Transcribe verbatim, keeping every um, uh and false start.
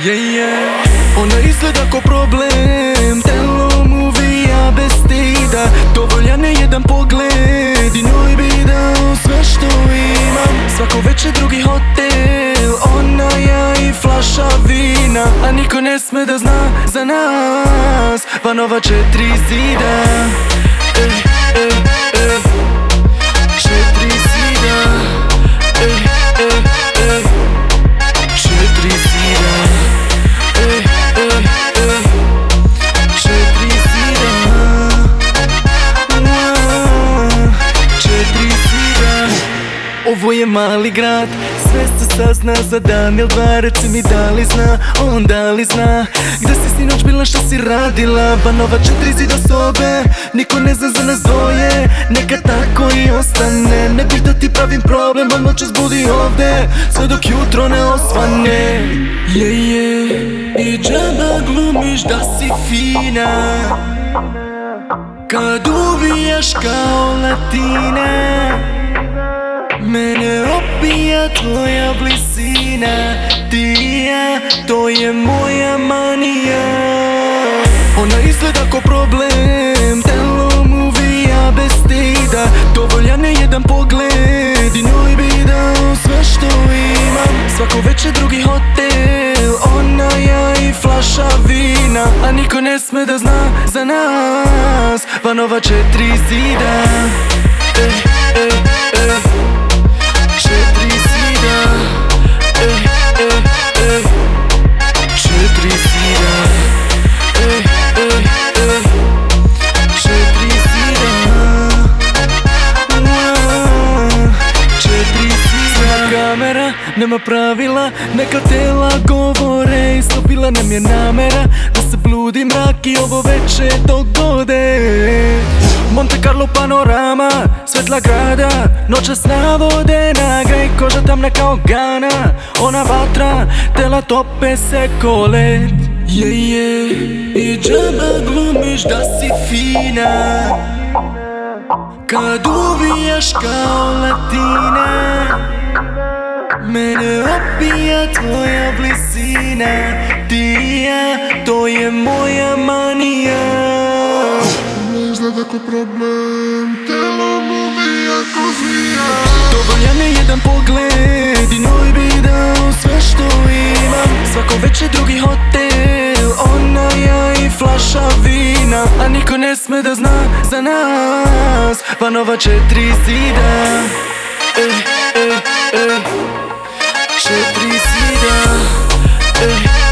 Yeah, yeah. Ona izgleda ko problem, telom uvija bez stida. Dovoljan je jedan pogled i njoj bi dao sve što imam. Svako večer drugi hotel, ona, ja i flaša vina. A niko ne sme da zna za nas, van ova četiri zida. Ej, ej, ej, četiri zida. Ej, ej, ej, četiri zida. Ej, ej, ej, četiri zida. Četiri zida. Ovo je mali grad, sve se sazna za dan ili dva. Reci mi da li zna, on da li zna gde si sinoć bila, šta si radila. Van ova četiri zida sobe, niko ne zna za nas dvoje. Neka tako i ostane, ne bih da ti pravim problem, al noćas budi ovde sve dok jutro ne osvane. Je, je, i džaba glumiš da si fina kad uvijaš kao latina. Mene opija tvoja blizina, ti i ja, to je moja manija. Ona izgleda ko problem, telom uvija bez stida. Dovoljan je jedan pogled i njoj bi dao sve što imam. Svako večer drugi hotel, ona, ja i flaša vina. A niko ne sme da zna za nas, van ova četiri zida. Ej, ej, ej, četiri zida. Ej, ej, ej, četiri zida. Ej, ej, ej, četiri zida. Četiri zida. Kamera, nema pravila, neka tela govore. Istopila nam je namera da se bludi mrak i ovo veče dogode. Monte Carlo panorama, svetla grada, noćas navode na grej, koža tamna kao gana. Ona vatra, tela tope se ko led. Je, je, i džaba glumiš da si fina kad uvijaš kao latina. Mene opija tvoja blizina, ti i ja, to je moja manija. Izgleda ko problem, telom uvija ko zmija. Dovoljan je jedan pogled i njoj bi dao sve što imam. Svako večer drugi hotel, ona, ja i flaša vina. A niko ne sme da zna za nas, van ova četiri zida. Ej, ej, ej, četiri zida. Ej,